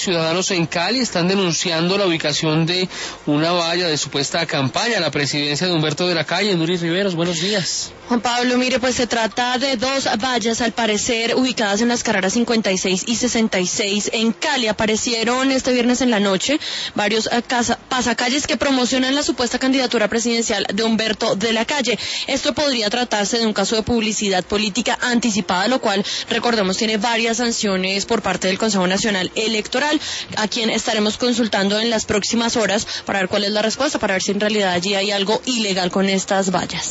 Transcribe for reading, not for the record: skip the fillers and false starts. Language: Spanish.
ciudadanos en Cali están denunciando la ubicación de una valla de supuesta campaña a la presidencia de Humberto de la Calle. Nuri Riveros, buenos días. Juan Pablo, mire, pues se trata de dos vallas, al parecer ubicadas en las carreras 56 y 66 en Cali. Aparecieron este viernes en la noche varios pasacalles que promocionan la supuesta candidatura presidencial de Humberto de la Calle. Esto podría tratarse de un caso de publicidad política anticipada, lo cual, recordemos, tiene varias sanciones por parte del Consejo Nacional Electoral, a quien estaremos consultando en las próximas horas para ver cuál es la respuesta, para ver si en realidad allí hay algo ilegal con estas vallas.